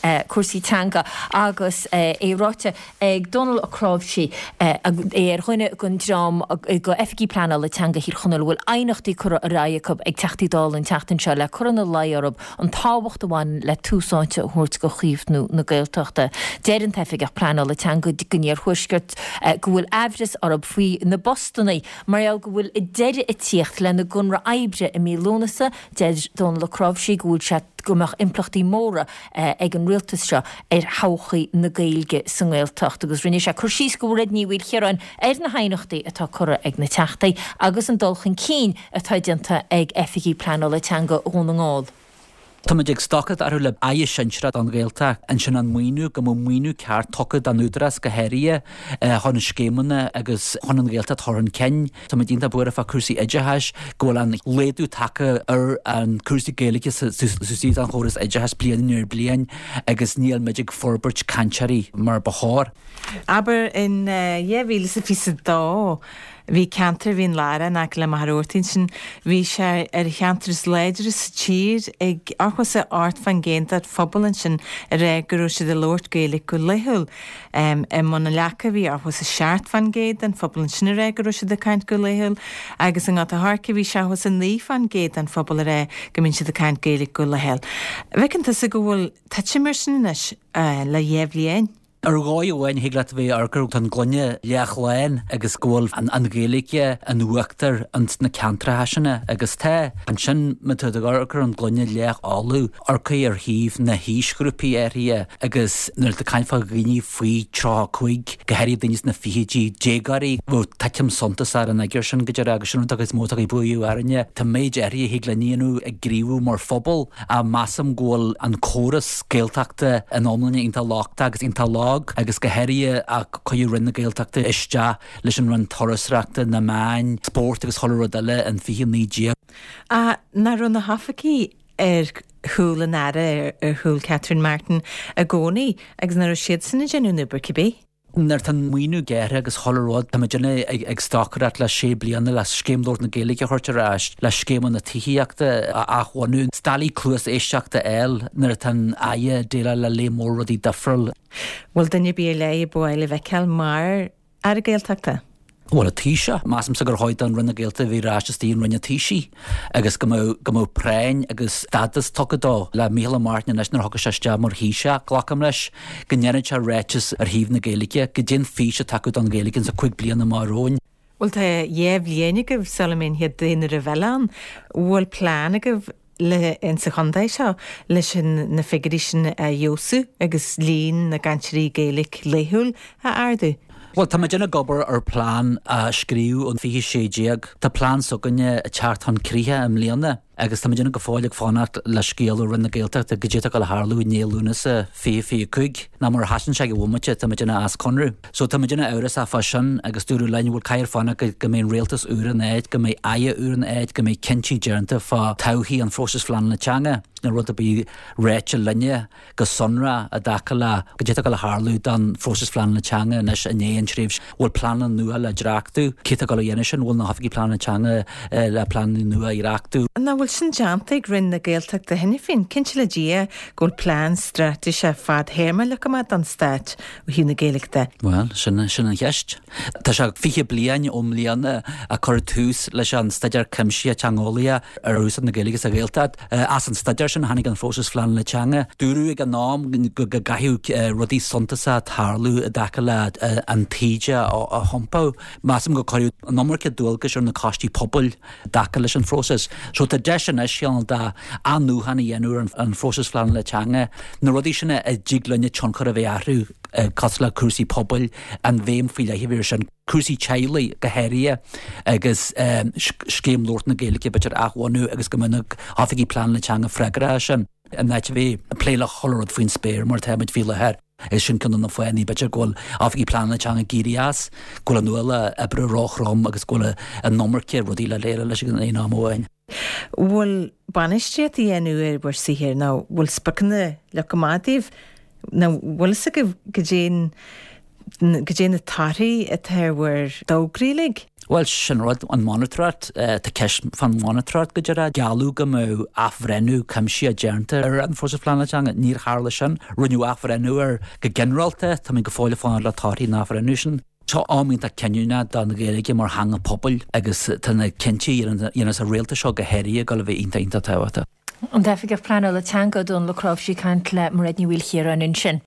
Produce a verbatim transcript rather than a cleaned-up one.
uh, cuasaí teanga agus uh, éráte ag Donald O'Crovsey uh, é ar chuine gon drám go efigi plana le teanga hir chunal bhfuil einachtaí cur a ráiacab ag teachtaí in teachtain seo le chuna leiarab an táhacht amháin le túsáinte thuirt go chiomhnú na gailteachta. Déireann teifig ag plana le teanga gníar thuisgurt go bhfuil aimhris arab faoi na Bostonaí, mar eall go bhfuil i deireadh i tíocht le na gunra aibre i mí Lónasa, déidir Donald O'Crovsey go bhfuil se gomach implachtaí móra ag an rialtas seo ar háchaí na Gaeilge sa Gaeltacht agus rinne se chuirsís go bhfuil níomhil chearáin ar na hainachtaí atá cura ag na teachtaí agus an dulchan cín atá dianta ag efigi plana le teanga ón an gáil. Tá ag stocad ar le aie sinsrad an Gaeltach an sin an muoinú go mó muoinú ceart tocad an údras go heirie chun scémanna agus chun an Gaeltach thar an cein. Tá dínta buir a fa cuasaí idehais go bhfuil an léadú take ar an cuasaí Gaeilge susí an choras idehais blian nuair blian agus níl meidig forbert cancharí mar bahar. Aber in jehíle sa fi sa dá hí cantar hín lára nach le marúirtín sin hí sé ar cheantras leidiris tír ag achas a art fan géntat fabbalan sin a régur si de Lord Gaelic go lehul um, e mona lecha hí achas a seart fan géad an fabbalan sin a régur si de caint go lehul agus an gata harca hí se achas a ní fan géad an fabbal a ré gominn si de caint Gaelic go lehul. Vecin sa go bhfuil tatsimir sin is uh, le jeflíin. Ar gáid bhhain higlat bhí argur tan glunne leach lein agus ggóil an an Gaeilge an uachtar an na cantra haisina agus te an sin metad argur an glunne leach áú arcaí ar híomh na hísgrúpi éria agus nuir de caiinfa gghine faoi trá chuig go heirí daoine na fihidí dégarí bh taitiam sontas ar an agur sin goidir agus sin agus móta í buú airne tá méid éria higlaníanú ag gríomhú mar phobal a massam ggóil an córas Gaeltachta an omlanne inta láchta agus inta lá agus go heirie a chuú rinne Gaeltachta iste leis an run torasreachta na main sport agus choradile an fihi nídí. A na run na hafaí ar chúla nara ar chúl Catherine Martin a gcónaí agus na siad sanna genú nubar cibé. Nar tan muoinú géire agus chorád tá denne ag, ag stacarat le sé blianana le scéimlór na Gaeilge chuirte ráist le scéman na tííachta a achhaú stalí clúas éisteachta eil nar tan aie déile le lémóradí dafriil. Bhfuil danne bí le buile bheitceil mar ar a Gaeltachta? Bhil a tíise, Másam sa gur háid an rinne Gaeilta bhí ráiste tíon rinne tíisi agus go mó préin agus stadas tugadá le míle Martin leis nar thugus seiste mar híise ghlacham leis go nnéann se réites ar híomh na Gaeilge go dtíon físe takeú an Gaeilgen sa chuig bliana marróin. Bhfuil tá dhéh léana go Solomon head daine a bheán bhfuil plán go le in sa chundaid seo leis na figurí sin a Jósú agus lín na gantirí Gaelic léthúil a ardú. Well, tá dena gobar ar plán a scríú an fihi séideag, tá plán soganne a teart an críthe am líana, agus tá dena go fáileag fánacht le scéalú rinne Gaeltachta go dtéach go le hálú néalúna sa fé fé chuig, ná mar hasan se go bhmuite tá dena as conrú. So tá dena áras a fasin agus dúrú lein bhfuil caiir fána go go mé réaltas úran éid, go mé aie úran éid, go mé cintí deanta fá tauhíí an frósas flan le teanga. Na rud a bí réite linne go sonra a dacha le go dtéach go le hálú dan frósas flan le teanga nes a néan tríbs bhfuil planan nua le dreachtú, cita go le dhéine sin bhfuil na hafigi plan le teanga le plan nua i reachtú. Na bhfuil sin deanta ag rinn na Gaeltachta henne fin cinse le dia ggóil plán strateise fad héirme le go an stát ó hí na Gaeilgeachta. Well, sin sin an cheist. Tá se fiche blian om líana a chur tús leis an staidir cimsí a teangólia ar ús na Gaeilge a Gaeltach as an staidir sin hanig an frósas flan le teanga. Dúrú ag an nám go gahiú rudí sontasa tharlú a dacha le an tíide a hompá. Másam go choirú an nómarcha dúilgus ar na costí pobl dacha leis an frósas. So tá de sin is seán da anú hanna dhéanú an frósas flan le teanga. Na rudí sinna a ddíglanne tionchar a bheith ahrú cos le cuasaí pobl an bhéim fao le hihir sin cuasaí teila go heirie agus scéimlórt na Gaeilge beidir achhaú agus go muna áfaigí plán le teanga freigra sin. An náit bhí pléile cholarad faoin spéir mar táid fi le heir. Is sin cin na foiinní beidir ggóil áfaigí plán le teanga gírias, ggóil an nuala a bre ráchrám agus ggóil an nómarce rudí le léire leis an é námháin. Bhfuil banistíad i dhéanú ar bhar sihir ná bhfuil spacanna le comádaíh ná bhfuil sa go dtéan go dtéana tarí a thar bhar dógrílig? Well sin rud an monitrat te ceis fan monitrat go dera galú go mó afrenú cam si a genta ar an fós planetanga níor hála sin runú afrenú ar go generalte tá go fáile fáin le táí ná afrenú sin. Tá ámínta ceúna don na géige mar hanga pobl agus tanna cintí dhéana a réalta seo go héirí go le bheith inta inta táhata. An defa go plan le teanga don le crobh sí cant le mar réit ní bhfuil chéar an in sin.